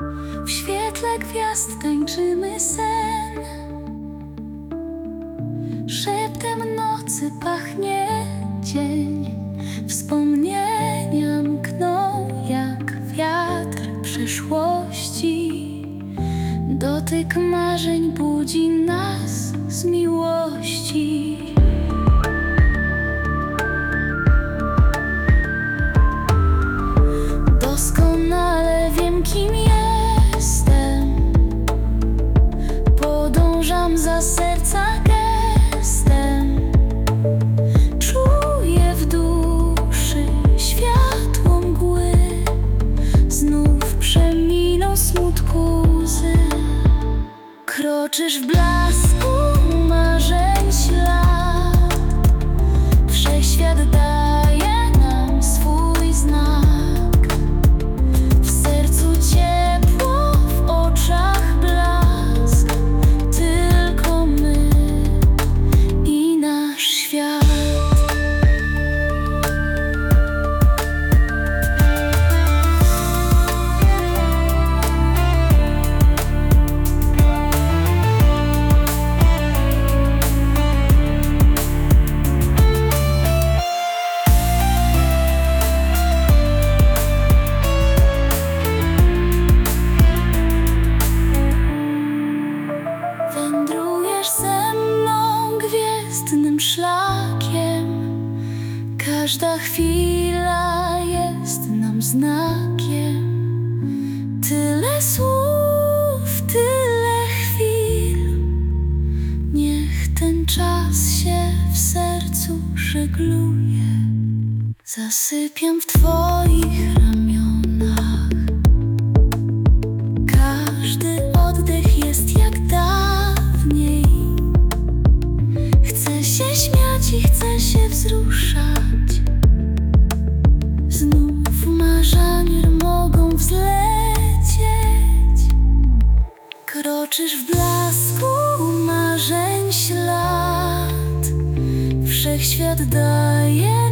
W świetle gwiazd tańczymy sen. Szeptem nocy pachnie dzień. Wspomnienia mkną jak wiatr przeszłości. Dotyk marzeń budzi nas z miłości. Doskonale wiem, kim jestem. Podążam za serca gestem. Czuję w duszy światło mgły. Znów przeminą smutku łzy. Kroczysz w blasku marzeń ślad. Wszechświat daje nam swój znak. W sercu ciepło, w oczach blask. Tylko my i nasz świat. Wędrujesz ze mną gwiezdnym szlakiem. Każda chwila jest nam znakiem. Tyle słów, tyle chwil. Niech ten czas się w sercu żegluje. Zasypiam w twoich ramionach. Każdy oddech jest jak dawniej. Chcę się śmiać i chcę się wzruszać. Znów marzenia mogą wzlecieć. Kroczysz w blasku marzeń ślad. Wszechświat daje